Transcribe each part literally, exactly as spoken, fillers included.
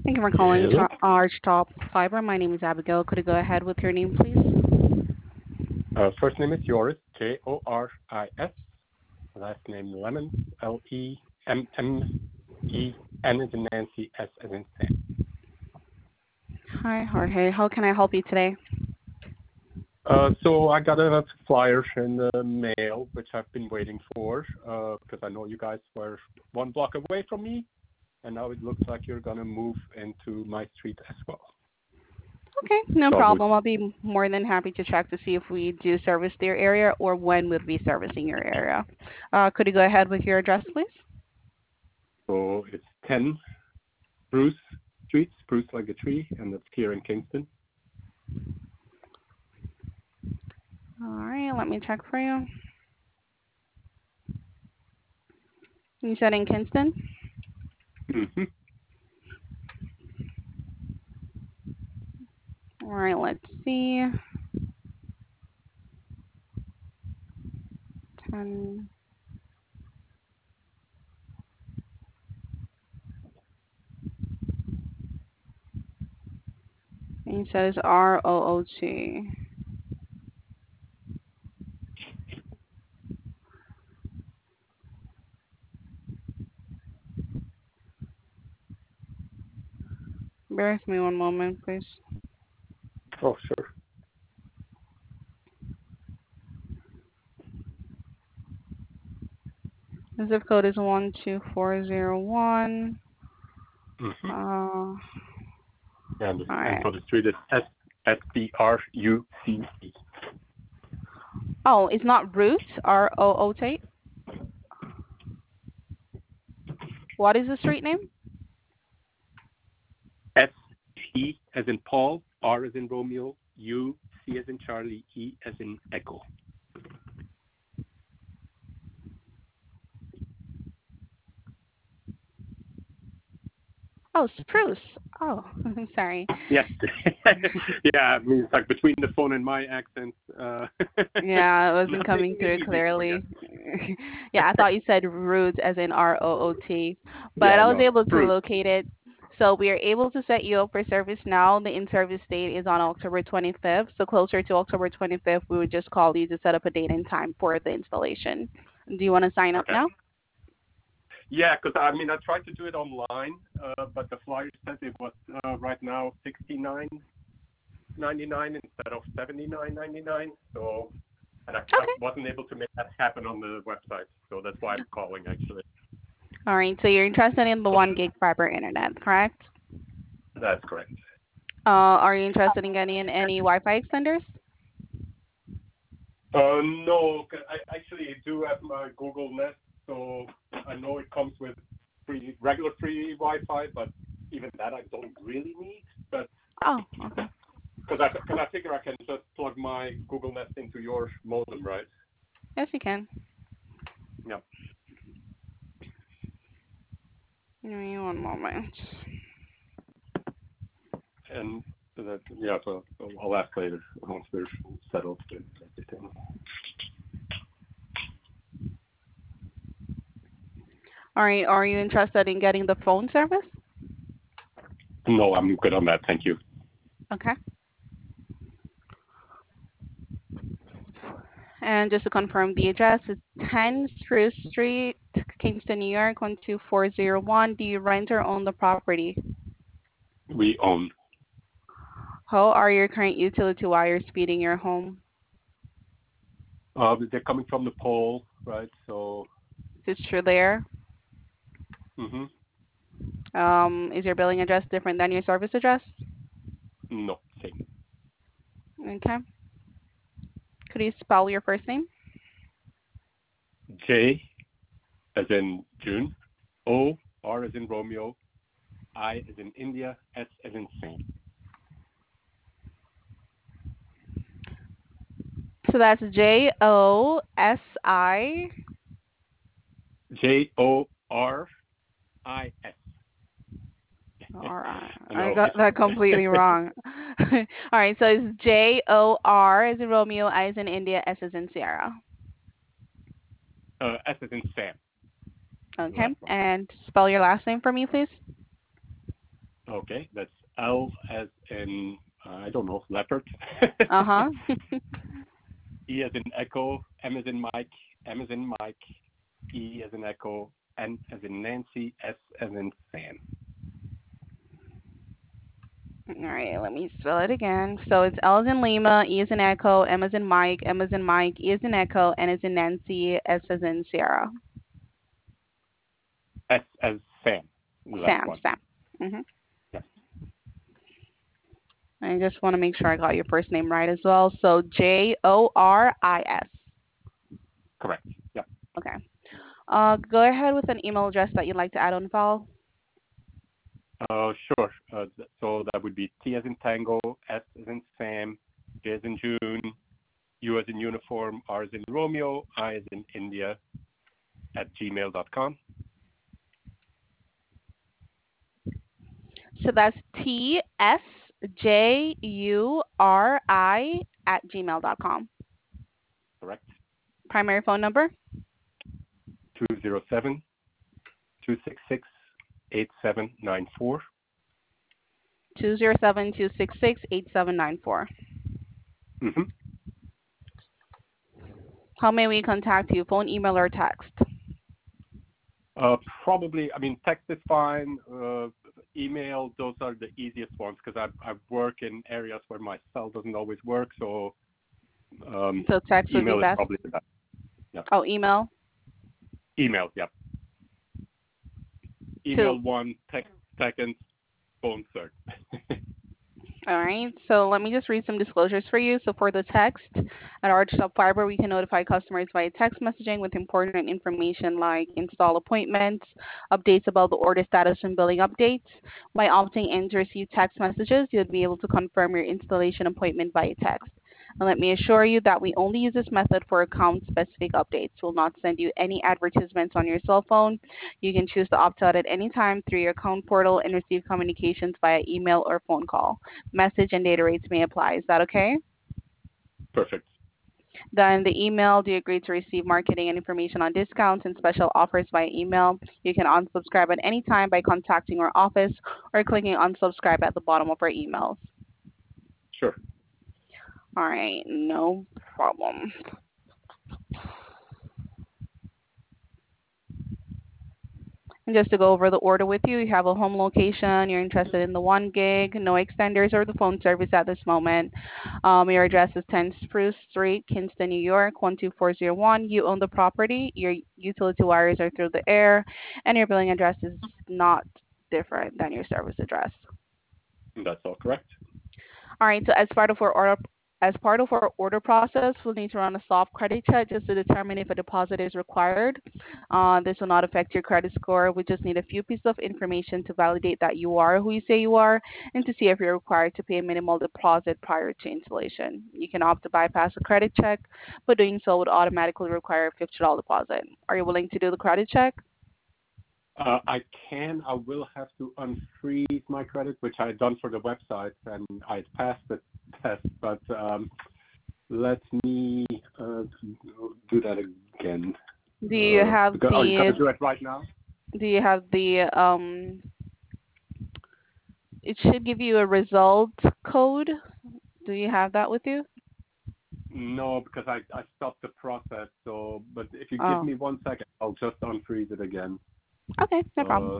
Thank you for calling Hello. to- Archtop Fiber. My name is Abigail. Could you go ahead with your name, please? Uh, first name is Joris, J O R I S. Last name Lemon, L E M M E N as in Nancy, S as in Sam. Hi, Jorge. How can I help you today? Uh, so I got a flyer in the mail, which I've been waiting for, because I know you guys were one block away from me, and now it looks like you're gonna move into my street as well. Okay, no So I was, problem. I'll be more than happy to check to see if we do service their area or when we'll be servicing your area. Uh, could you go ahead with your address, please? so it's ten Spruce Street, Spruce like a tree, and it's here in Kingston. All right, let me check for you. You said in Kinston? Mm-hmm. All right, let's see. ten. And you said it's R O O T. Bear with me one moment, please. Oh, sure. The zip code is one two four zero one. Mm-hmm. Uh, all And and right. so the street is S S B R U C E. Oh, it's not Root, R O O T. What is the street name? S P as in Paul, R as in Romeo, U C as in Charlie, E as in Echo. Oh, Spruce. Oh, I'm sorry. Yes. Yeah, I mean, it's like between the phone and my accent, uh, Yeah, it wasn't not coming making it through easy for you. clearly. Yeah, I thought you said Root as in R O O T, but Yeah, I was no, able to Bruce. locate it. So we are able to set you up for service now. The in-service date is on October twenty-fifth. So closer to October twenty-fifth, we would just call you to set up a date and time for the installation. Do you want to sign up Okay. now? Yeah, because I mean, I tried to do it online, uh, but the flyer said it was uh, right now sixty-nine ninety-nine instead of seventy-nine ninety-nine. So, and I, I Okay. wasn't able to make that happen on the website. So that's why I'm calling actually. All right. So you're interested in the one gig fiber internet, correct? That's correct. Uh, are you interested in getting any Wi-Fi extenders? Uh, no, 'cause I actually do have my Google Nest, so I know it comes with free, regular free Wi-Fi, but even that I don't really need. But Oh, okay. because I, cause I figure I can just plug my Google Nest into your modem, right? Yes, you can. Yeah. Give me one moment. And that, yeah, so I'll ask later once they're settled and everything. All right. Are you interested in getting the phone service? No, I'm good on that. Thank you. Okay. And just to confirm, the address is ten Spruce Street, Kingston, New York, one two four zero one. Do you rent or own the property? We own. How are your current utility wires feeding your home? Uh, they're coming from the pole, right? So, Is it true there? mm-hmm. Um, is your billing address different than your service address? No, same. Okay. Could you spell your first name? J as in June, O, R as in Romeo, I as in India, S as in Sam. So that's J O S I. J O R I S. All right, I I know. got that completely wrong. All right, so it's J O R as in Romeo, I as in India, S as in Sierra. uh, S as in Sam, the Okay, last one. and spell your last name for me, please. Okay, that's L as in, uh, I don't know, leopard. Uh-huh. E as in echo, M as in Mike, M as in Mike, E as in echo, N as in Nancy, S as in Sam. All right, let me spell it again. So it's L as in Lima, E as in Echo, M as in Mike, M as in Mike, E as in Echo, N as in Nancy, S as in Sierra. S as Sam, the last Sam, one. Sam. Mm-hmm. Yes, I just want to make sure I got your first name right as well. So J O R I S. correct. Yep. Okay. Uh, go ahead with an email address that you'd like to add on file. Uh, sure. Uh, th- so that would be T as in Tango, S as in Sam, J as in June, U as in uniform, R as in Romeo, I as in India, at gmail dot com. So that's T S J U R I at gmail dot com. Correct. Primary phone number? two zero seven, two six six, eight seven nine four. two zero seven, two six six, eight seven nine four. Mm-hmm. How may we contact you? Phone, email, or text? Uh, probably, I mean, text is fine. Uh, email, those are the easiest ones because I I work in areas where my cell doesn't always work. So um, So text would be email is best. probably the best. Yeah. Oh, email. Email, yeah. Two. Email one, text second, phone third. All right. So let me just read some disclosures for you. So for the text, at Archstop Fiber, we can notify customers via text messaging with important information like install appointments, updates about the order status, and billing updates. By opting in to receive text messages, you'll be able to confirm your installation appointment via text. And let me assure you that we only use this method for account-specific updates. We'll not send you any advertisements on your cell phone. You can choose to opt out at any time through your account portal and receive communications via email or phone call. Message and data rates may apply. Is that okay? Perfect. Then the email, do you agree to receive marketing and information on discounts and special offers via email? You can unsubscribe at any time by contacting our office or clicking unsubscribe at the bottom of our emails. Sure. All right, no problem. And just to go over the order with you, you have a home location, you're interested in the one gig, no extenders or the phone service at this moment. Um, your address is ten Spruce Street, Kingston, New York, one two four zero one. You own the property, your utility wires are through the air, and your billing address is not different than your service address. That's all correct. All right, so as part of our order as part of our order process, we'll need to run a soft credit check just to determine if a deposit is required. Uh, this will not affect your credit score. We just need a few pieces of information to validate that you are who you say you are and to see if you're required to pay a minimal deposit prior to installation. You can opt to bypass a credit check, but doing so would automatically require a fifty dollars deposit. Are you willing to do the credit check? Uh, I can. I will have to unfreeze my credit, which I had done for the website, and I passed the test. But um, let me uh, do that again. Do you Uh, have because, are you the gonna do it right now? do you have the um it should give you a result code. Do you have that with you? No, because I I stopped the process. So, but if you give Oh, me one second, I'll just unfreeze it again. okay, no Uh, problem.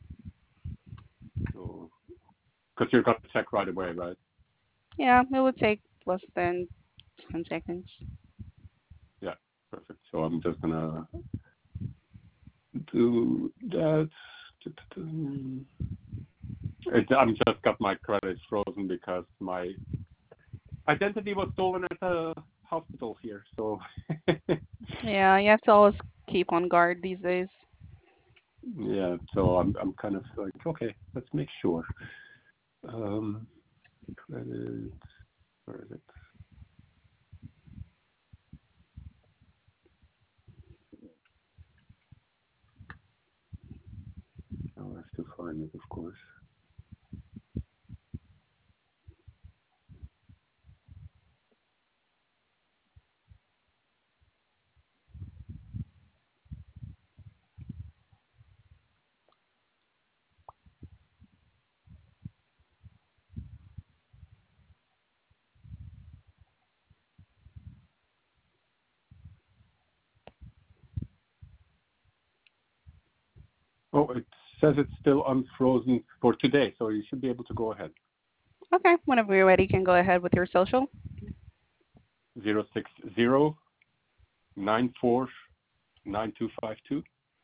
so, because you're gonna check right away, right? Yeah, it would take less than ten seconds. Yeah, perfect. So I'm just gonna do that. It, I'm just got my credits frozen because my identity was stolen at the hospital here. So Yeah, you have to always keep on guard these days. yeah, so I'm I'm kind of like, okay, let's make sure. Um, credits, where is it? I'll have to find it, of course. Oh, it says it's still unfrozen for today, so you should be able to go ahead. Okay, whenever you're ready, you can go ahead with your social. Zero six zero nine four nine two five two.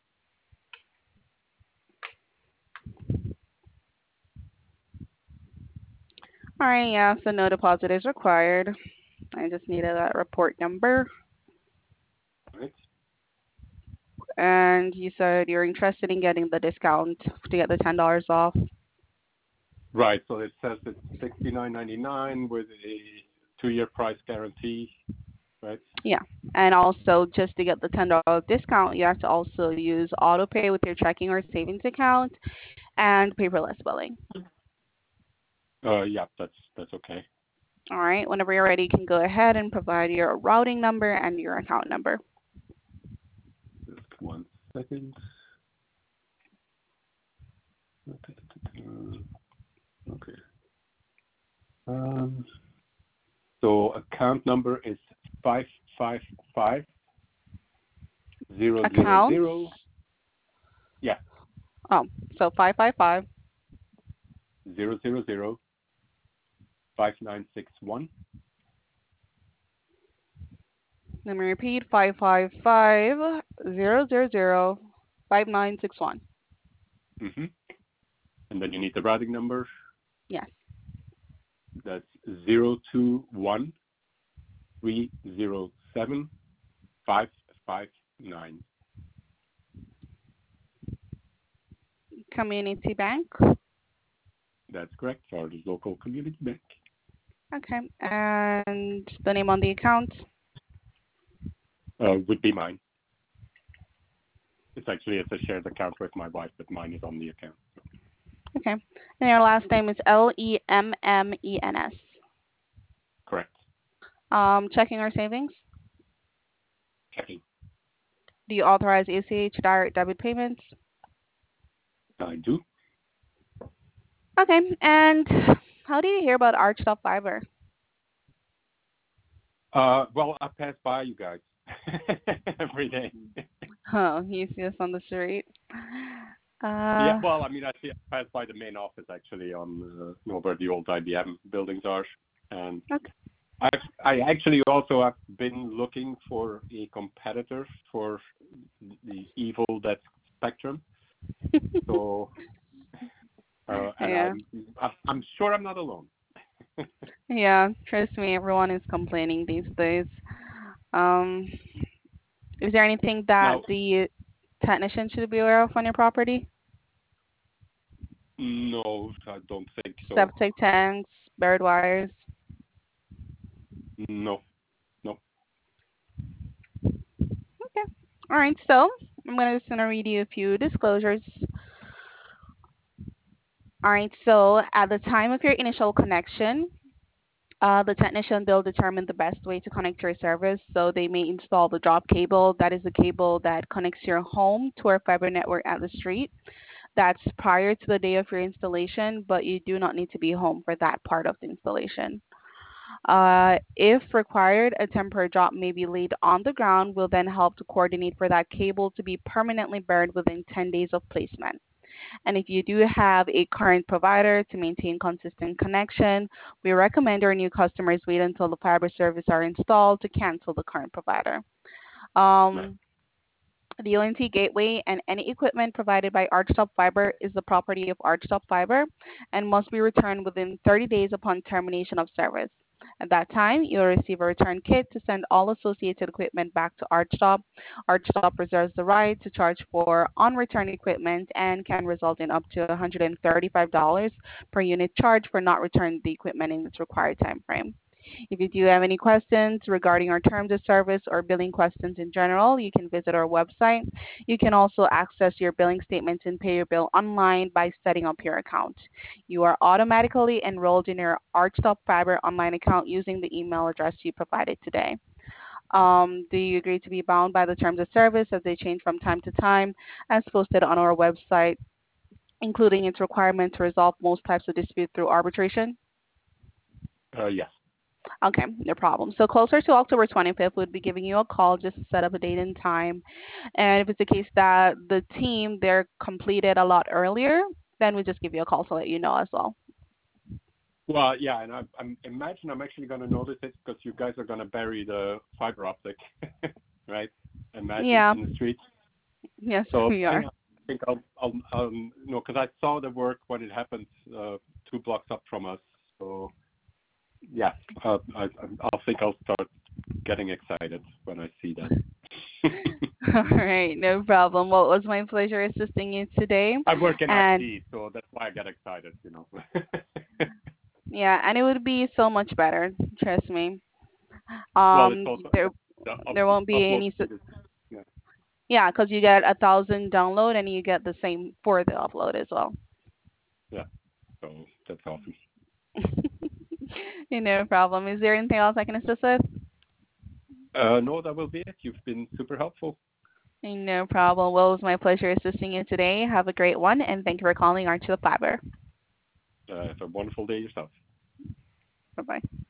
All right, yeah, so no deposit is required. I just needed that report number. Right. And you said you're interested in getting the discount to get the ten dollars off. Right. So it says it's sixty nine ninety nine with a two year price guarantee. Right. Yeah, and also just to get the ten dollars discount, you have to also use auto pay with your checking or savings account and paperless billing. Uh, yeah, that's that's okay. All right, whenever you're ready, you can go ahead and provide your routing number and your account number. Just one second. Okay. Um, so account number is five five five zero zero Account? zero. Yeah. Oh, so five five five. Zero zero zero five nine six one. Let me repeat: five five five zero zero zero five nine six one. Mhm. And then you need the routing number. Yes. That's zero two one three zero seven five five nine. Community Bank. That's correct. Our local community bank. Okay, and the name on the account. Uh, would be mine. It's actually it's a shared account with my wife, but mine is on the account. Okay, and your last name is L E M M E N S. Correct. Um, checking or savings? Checking. Do you authorize A C H direct debit payments? I do. Okay, and how did you hear about Archtop Fiber? Uh, well, I pass by you guys every day. Oh, you see us on the street. Yeah, Uh, well, I mean, I see I pass by the main office actually on uh, you know, where the old I B M buildings are, and okay. I I actually also have been looking for a competitor for the evil that's Spectrum. So, uh, and Yeah, I'm I'm sure I'm not alone. yeah. Trust me, everyone is complaining these days. Um, is there anything that Now, the technician should be aware of on your property? no, I don't think so. Septic tanks, buried wires. No, no. Okay. All right. So I'm gonna just gonna read you a few disclosures. All right. So at the time of your initial connection, uh, the technician they'll determine the best way to connect your service. So they may install the drop cable. That is the cable that connects your home to our fiber network at the street. That's prior to the day of your installation, but you do not need to be home for that part of the installation. Uh, if required, a temporary drop may be laid on the ground, will then help to coordinate for that cable to be permanently buried within ten days of placement. And if you do have a current provider to maintain consistent connection, we recommend our new customers wait until the fiber service are installed to cancel the current provider. Right. Um, the O N T gateway and any equipment provided by Archtop Fiber is the property of Archtop Fiber and must be returned within thirty days upon termination of service. At that time, you'll receive a return kit to send all associated equipment back to Archtop. Archtop reserves the right to charge for on-return equipment and can result in up to one hundred thirty-five dollars per unit charge for not returning the equipment in its required time frame. If you do have any questions regarding our terms of service or billing questions in general, you can visit our website. You can also access your billing statements and pay your bill online by setting up your account. You are automatically enrolled in your Archtop Fiber online account using the email address you provided today. Um, do you agree to be bound by the terms of service as they change from time to time, as posted on our website, including its requirement to resolve most types of dispute through arbitration? Uh, yes. Okay, no problem. So closer to October twenty-fifth, we'd be giving you a call just to set up a date and time. And if it's the case that the team they're completed a lot earlier, then we just give you a call to let you know as well. Well, yeah, and I, I'm imagine I'm actually going to notice it because you guys are going to bury the fiber optic, right? Imagine Yeah. in the street. Yes, So we are. anyhow, I think I'll, I'll, I'll you know, because I saw the work when it happened uh, two blocks up from us. So yeah, uh, I, I think I'll start getting excited when I see that. All right, no problem. Well, it was my pleasure assisting you today. I work in And I T, so that's why I get excited, you know. yeah, and it would be so much better, trust me. Well, it's Um, also, yeah, there the up, there won't be upload any. speed is, yeah, Yeah, because you get a thousand download and you get the same for the upload as well. yeah. So that's awesome. No problem. Is there anything else I can assist with? Uh, no, that will be it. You've been super helpful. No problem. Well, it was my pleasure assisting you today. Have a great one, and thank you for calling Arch the Fiber. Uh, have a wonderful day yourself. Bye bye.